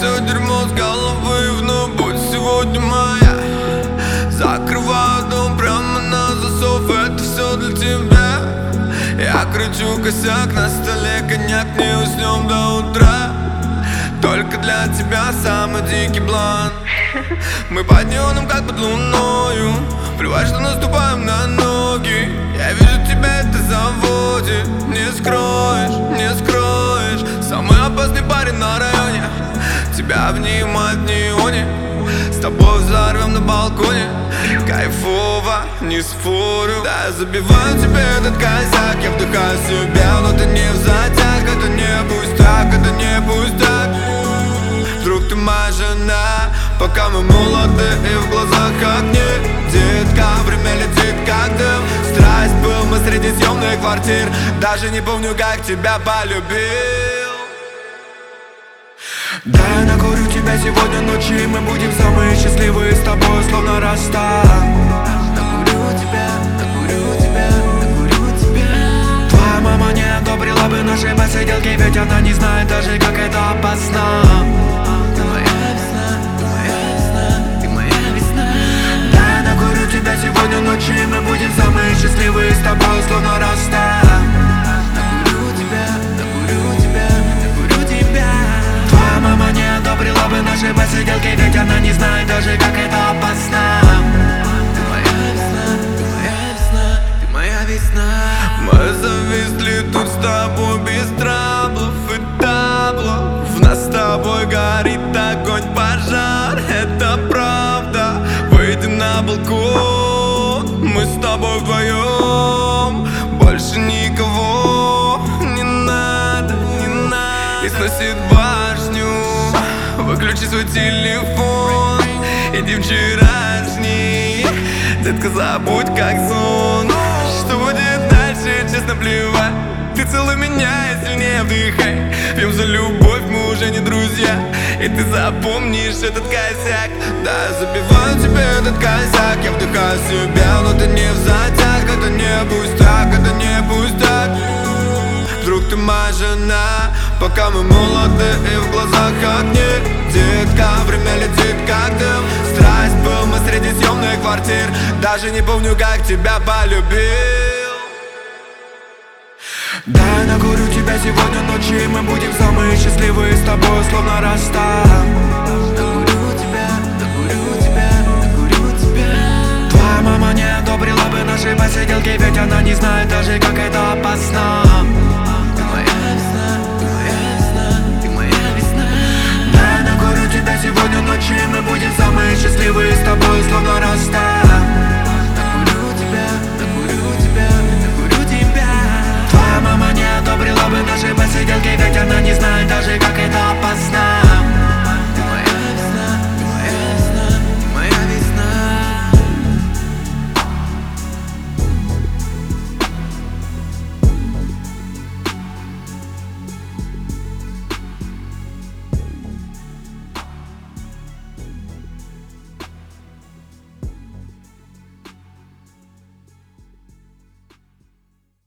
все дерьмо с головы вновь будь сегодня моя. Закрываю дом прямо на засов, это все для тебя. Я кручу косяк на столе, коньяк, не уснем до утра. Только для тебя самый дикий план. Мы под неоном, как под луною. Плевать, что наступаем на ноги. Я вижу тебя, это заводит. Не скроешь, не скроешь. Самый опасный парень на районе. Тебя обнимать в неоне. С тобой взорвем на балконе. Кайфово, не спорю. Да, я забиваю тебе этот косяк. Я вдыхаю себя, но ты не в затяг. Это не пустяк, это не пустяк. Вдруг ты моя жена, пока мы молоды и в глазах огни. Детка, время летит как дым. Страсть был, мы среди съемных квартир. Даже не помню, как тебя полюбил. Да, я накурю тебя сегодня ночью, мы будем самые счастливые с тобой, словно расстав. Накурю тебя, накурю тебя, накурю тебя. Твоя мама не одобрила бы наши посиделки, ведь она не знает даже, как это опасно. Ты моя весна, ты моя весна, ты моя весна. Да, я накурю тебя сегодня ночью, мы будем самые счастливые с тобой, словно расстав. Накурю тебя, накурю тебя, накурю тебя. Твоя мама не одобрила бы наши посиделки, ведь она не знает даже, как это опасно. Ты моя весна, ты моя весна, ты моя весна. Мы зависли тут с тобой без траблов и таблов. В нас с тобой горит огонь, пожар, это правда. Выйдем на балкон, мы с тобой вдвоем. Больше никого не надо, не надо. И сносит башню, выключи свой телефон. Иди вчерашний, детка, забудь как сон. Что будет дальше, честно плевать. Ты целуй меня и сильнее вдыхай. Пьем за любовь, мы уже не друзья. И ты запомнишь этот косяк. Да, я забиваю тебе этот косяк. Я вдыхаю себя, но ты не в затяг. Это не пустяк, это не пустяк. Вдруг ты моя жена, пока мы молоды и в глазах огни. Детка, время летит как дым. Страсть был, мы среди съемных квартир. Даже не помню, как тебя полюбил. Да, я накурю тебя сегодня ночью, мы будем самые счастливые с тобой, словно расстав. Накурю тебя, накурю тебя, накурю тебя. Твоя мама не одобрила бы наши посиделки, ведь она не знает даже, как это опасно. Ты моя весна, ты моя весна, ты моя весна. Да, я накурю тебя сегодня ночью, мы будем самые счастливые с тобой, словно расстав.